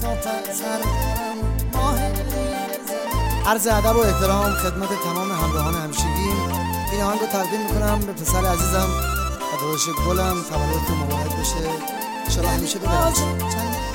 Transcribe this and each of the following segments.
عرض ادب و احترام خدمت تمام همراهان همیشگیم. این آهنگو تقدیم میکنم به پسر عزیزم و داداش گلم. تولدتون مبارک باشه، انشالله همیشه ببرید.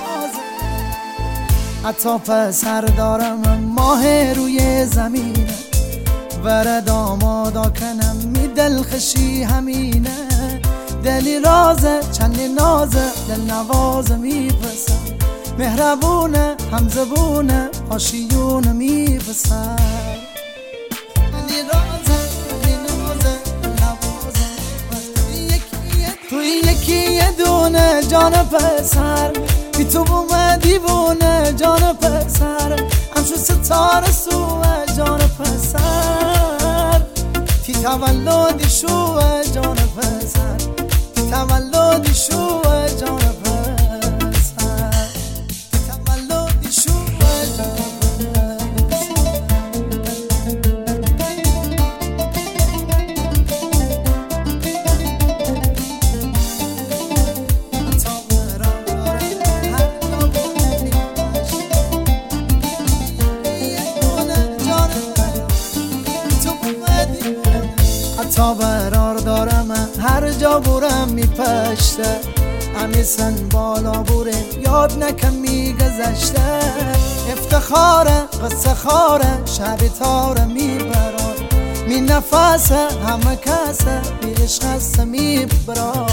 حتی پسر دارم ماه روی زمینه، ورد آمادا کنم می دلخشی همینه. دلی رازه چندی نازه دل نوازه میپسم، مهربونه همزبونه آشیونه میپسم. دلی رازه دلی نازه دل نوازه توی یکی یه دونه جان پسر، بی تو بومه دیوونه جان پسر، همشو ستاره سوه جان پسر. تی تولدی شوه جان پسر، تی تولدی شوه جان پسر، تی تولدی شوه جان تا برار دارم هر جا بورم میپشته، همیسن بالا بوره یاد نکن میگذشته. افتخاره قصه خاره شبی تاره میبرار، می نفسه همه کسه بی عشق میبرار.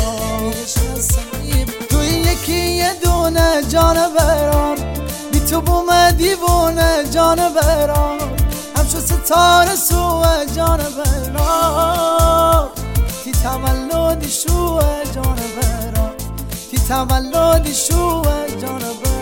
توی یکی یه دونه جان برار، بی تو بومه دیوونه جان برار، همشو ستاره سوه جان برار. تی تولدی شوه جان برار، تی تولدی شوه جان برار.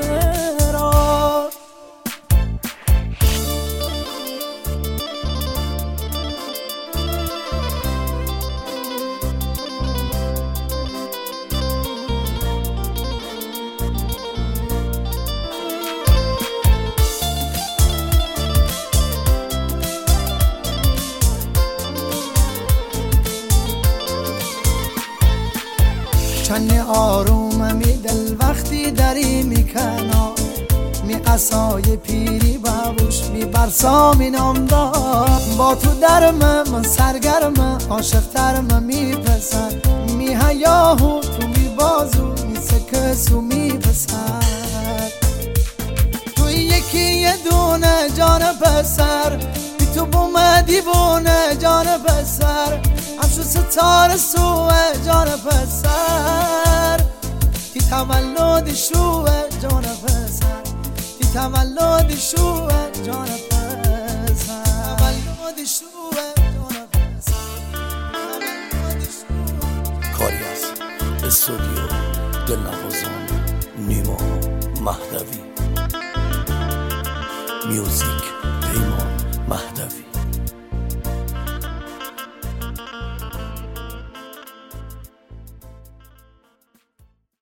چنی آروم می دل وقتی دری می کنار، می قصای پیری بابوش می برسا می نام دار. با تو درم من سرگرم عاشق ترم می پسر، می هیاهو تو می بازو می سکسو می پسر. توی یکی یه دونه جان پسر، بی تو بومه دیوونه جان پسر، همشو ستاره سوه جان پسر. تی تولدی شوه جان پسر، تی تولدی شوه جان پسر، تولدی شوه جان پسر. کاری از استودیو دلنوازان نیما مهدوی. میوزیک